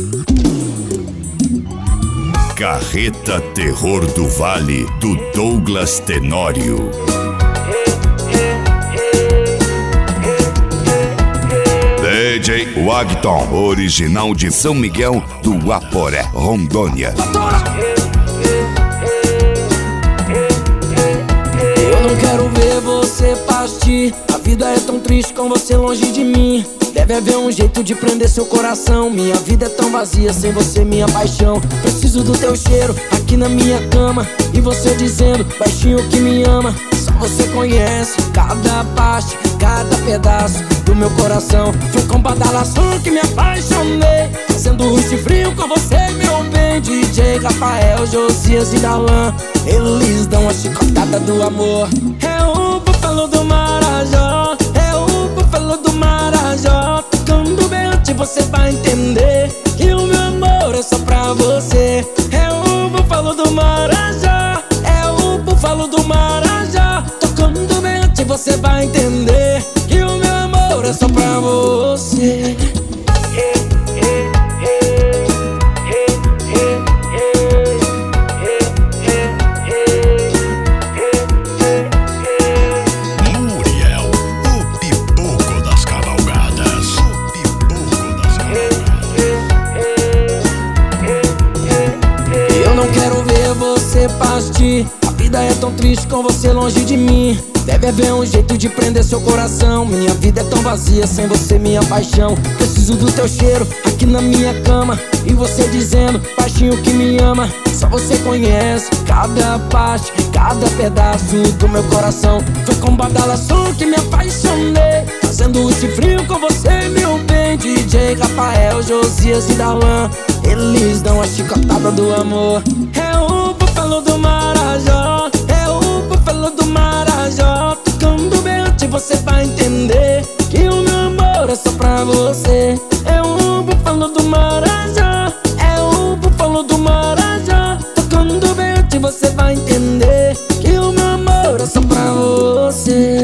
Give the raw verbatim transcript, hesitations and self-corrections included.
Carreta Terror do Vale, do Douglas Tenório. D J Wagton, original de São Miguel do Aporé, Rondônia. Eu não quero ver você partir. A vida é tão triste com você longe de mim. Deve haver um jeito de prender seu coração. Minha vida é tão vazia sem você, minha paixão. Preciso do teu cheiro aqui na minha cama. E você dizendo baixinho que me ama. Só você conhece cada parte, cada pedaço do meu coração. Foi com badalação que me apaixonei, fazendo ruim frio com você, meu bem. D J Rafael, Josias e Darlan, eles dão a chicotada do amor. É o búfalo do Marajó, é o búfalo do Marajó. Tocando bem antes você vai entender que o meu amor é só pra você. É o búfalo do Marajó, é o búfalo do Marajó. Tocando bem antes você vai entender que o meu amor é só pra você. Partir. A vida é tão triste com você longe de mim. Deve haver um jeito de prender seu coração. Minha vida é tão vazia sem você, minha paixão. Preciso do teu cheiro aqui na minha cama. E você dizendo baixinho que me ama. Só você conhece cada parte, cada pedaço do meu coração. Foi com badalação que me apaixonei, fazendo esse frio com você, meu bem. D J Rafael, Josias e Darlan, eles dão a chicotada do amor. É o búfalo do Marajó, é o búfalo do Marajó. Tocando bem antes você vai entender que o meu amor é só pra você. É o búfalo do Marajó, é o búfalo do Marajó. Tocando bem antes você vai entender que o meu amor é só pra você.